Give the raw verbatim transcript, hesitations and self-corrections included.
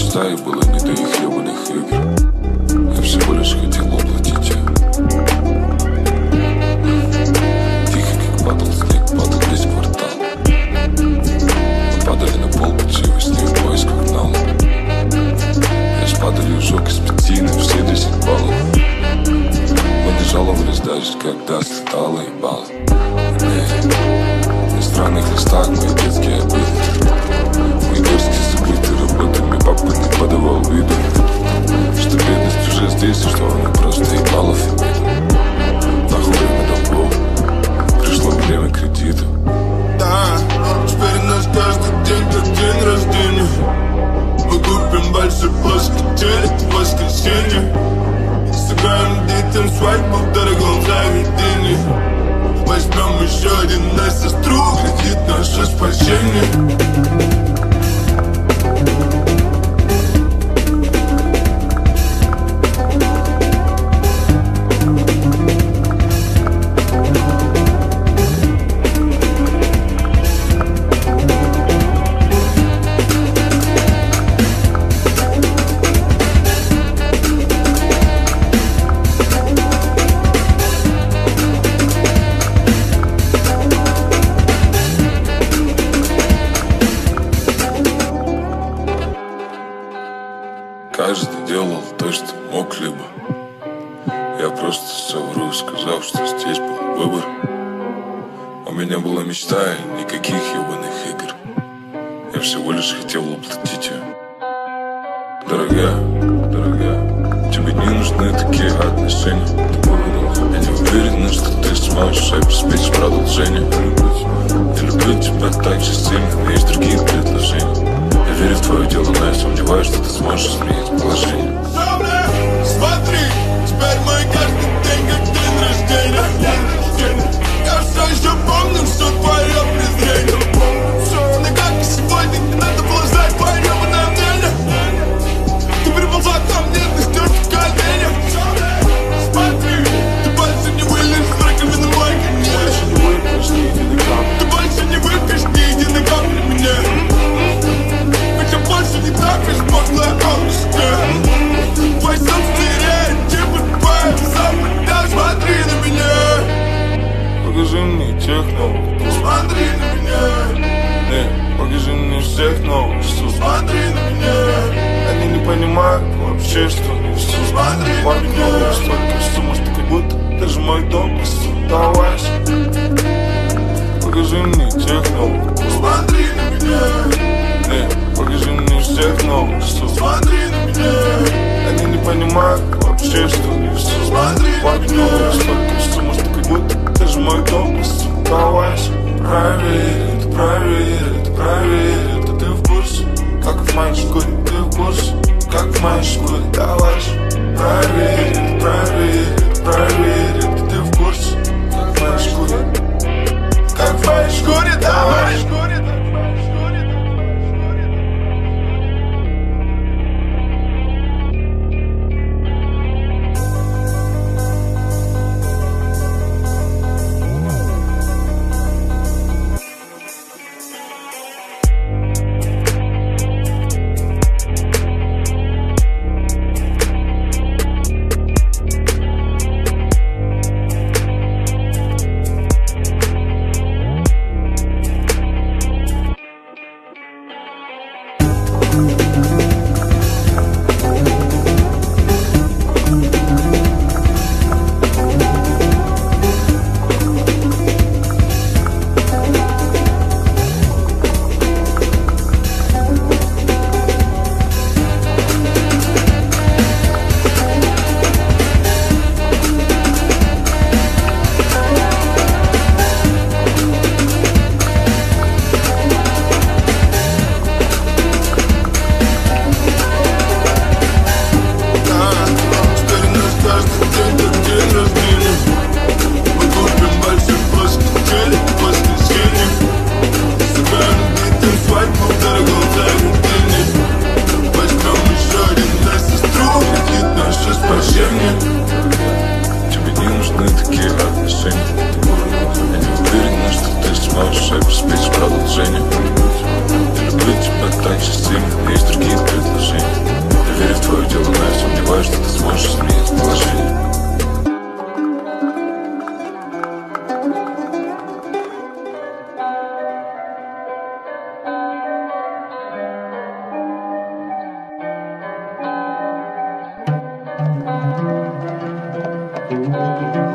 мечта, и было не до их ебаных игр. Я всего лишь хотел воплотить ее. Тихо, как падал снег, падал весь квартал. Мы падали на пол, под с ней в поисках дна. Лишь падали ужок из пяти на все десять баллов. Мы не жаловались даже, когда слетало и балло. На странных листах мои детские обиды. Мои горстки забыты работами, папа не подавал виду, что бедность уже здесь, и что она просто ебала фемиду. Нахуй время долгов, пришло время кредитов. Да, теперь у нас каждый день как день рождения. Мы купим большой плоский телек в воскресенье. Сыграем детям свадьбу в дорогом заведении. Возьмем еще один на сестру, кредит наше спасение. Каждый делал то, что мог, либо я просто совру, сказав, что здесь был выбор. У меня была мечта и никаких ебаных игр. Я всего лишь хотел воплотить ее. Дорогая, дорогая, тебе не нужны такие отношения. Я не уверен, что ты сможешь обеспечить продолжение. Я люблю тебя так же сильно, но есть другие предложения. Я верю в твое дело, но я сомневаюсь, что ты сможешь изменить положение. Смотри, теперь мой каждый день как день рождения. Я все еще помню все твое презрение. Но как и сегодня не надо было ждать твое ебаное мнение. Ты приползла ко мне, ты ждешь в коленях. Смотри, ты больше не вылезешь в раковину мой конец. Ты больше не выпьешь ни единой капли мне. Хотя больше не так, как смогла объяснить. Твой сон стереет, типа твоя запад. Смотри на меня. Покажи мне тех новых. Смотри на меня. Не, покажи мне всех новых. Смотри на меня. Они не понимают вообще, что несу. Смотри на меня. Столько сумма, что как будто даже мой дом сдалась. Покажи мне тех новых. Смотри на меня. Не, покажи мне всех новых. Смотри на меня. Они не понимают вообще, что несу. Смотри на меня. Столько сумма, что как будто даже мой дом сдалась. Проверь это, проверь это, проверь это. Ты в курсе, как в моей шкуре. Ты в курсе, как в моей шкуре. Давай, проверь это, проверь это, проверь это. Ты в курсе, как в моей шкуре. Как в моей шкуре, давай. Thank you.